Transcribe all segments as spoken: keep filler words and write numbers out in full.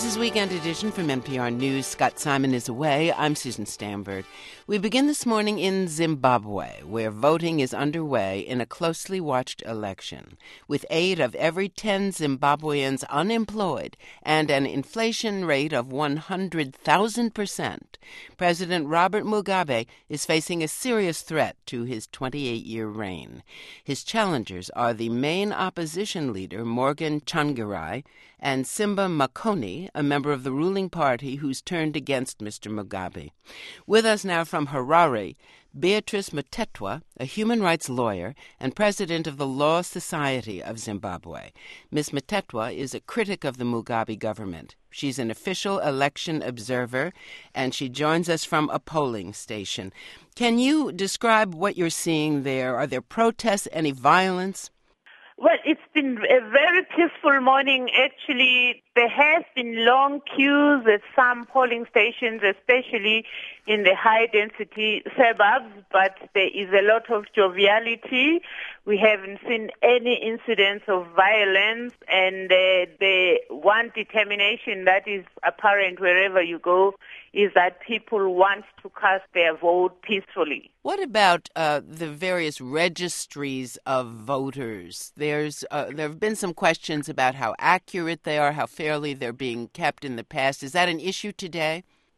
This is Weekend Edition from N P R News. Scott Simon is away. I'm Susan Stamberg. We begin this morning in Zimbabwe, where voting is underway in a closely watched election. With eight of every ten Zimbabweans unemployed and an inflation rate of one hundred thousand percent, President Robert Mugabe is facing a serious threat to his twenty-eight-year reign. His challengers are the main opposition leader, Morgan Tsvangirai, and Simba Makoni, a member of the ruling party who's turned against Mister Mugabe. With us now from Harare, Beatrice Mutetwa, a human rights lawyer and president of the Law Society of Zimbabwe. Miz Mutetwa is a critic of the Mugabe government. She's an official election observer, and she joins us from a polling station. Can you describe what you're seeing there? Are there protests, any violence? Well, it's been a very peaceful morning. Actually, there has been long queues at some polling stations, especially in the high-density suburbs, but there is a lot of joviality. We haven't seen any incidents of violence, and uh, the one determination that is apparent wherever you go is that people want to cast their vote peacefully. What about uh, the various registries of voters? There's uh, there have been some questions about how accurate they are, how fairly they're being kept in the past. Is that an issue today?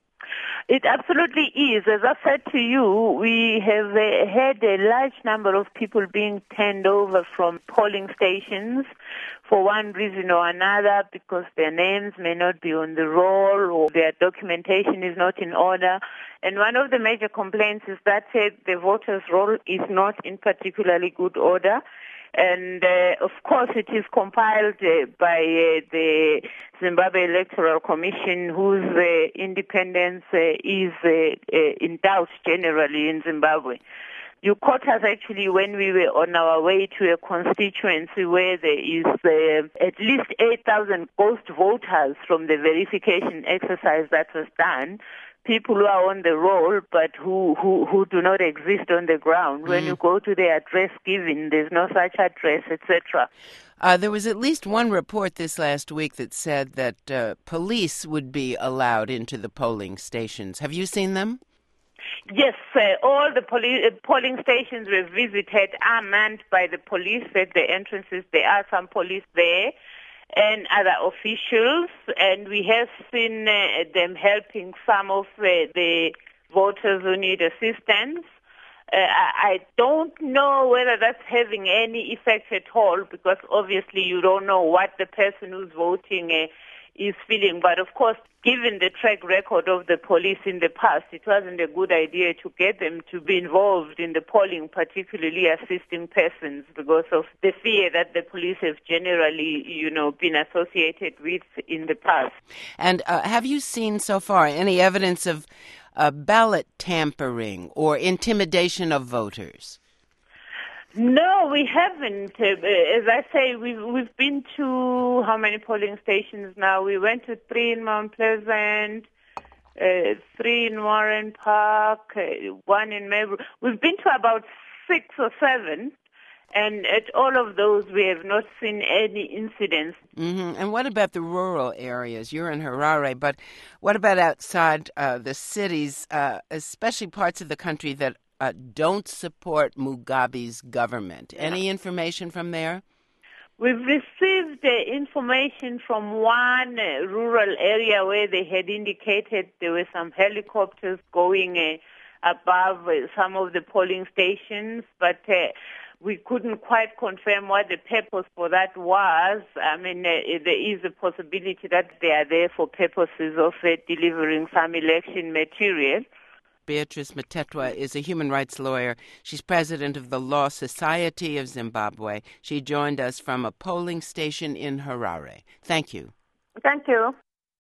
It absolutely is. As I said to you, we have uh, had a large number of people being turned over from polling stations for one reason or another, because their names may not be on the roll or their documentation is not in order. And one of the major complaints is that uh, the voters' roll is not in particularly good order. And, uh, of course, it is compiled uh, by uh, the Zimbabwe Electoral Commission, whose uh, independence uh, is uh, uh, in doubt generally in Zimbabwe. You caught us actually when we were on our way to a constituency where there is uh, at least eight thousand ghost voters from the verification exercise that was done. People who are on the roll but who, who, who do not exist on the ground. Mm. When you go to the address given, there's no such address, et cetera. Uh, there was at least one report this last week that said that uh, police would be allowed into the polling stations. Have you seen them? Yes, uh, all the poli- uh, polling stations were visited are manned by the police at the entrances. There are some police there and other officials, and we have seen uh, them helping some of uh, the voters who need assistance. Uh, I don't know whether that's having any effect at all, because obviously you don't know what the person who's voting uh, is feeling. But of course, given the track record of the police in the past, it wasn't a good idea to get them to be involved in the polling, particularly assisting persons, because of the fear that the police have generally, you know, been associated with in the past. And uh, have you seen so far any evidence of uh, ballot tampering or intimidation of voters? No, we haven't. Uh, as I say, we've, we've been to how many polling stations now? We went to three in Mount Pleasant, uh, three in Warren Park, uh, one in Melbourne. We've been to about six or seven, and at all of those we have not seen any incidents. Mm-hmm. And what about the rural areas? You're in Harare, but what about outside uh, the cities, uh, especially parts of the country that Uh, don't support Mugabe's government? Any information from there? We've received uh, information from one uh, rural area where they had indicated there were some helicopters going uh, above uh, some of the polling stations, but uh, we couldn't quite confirm what the purpose for that was. I mean, uh, there is a possibility that they are there for purposes of uh, delivering some election material. Beatrice Mutetwa is a human rights lawyer. She's president of the Law Society of Zimbabwe. She joined us from a polling station in Harare. Thank you. Thank you.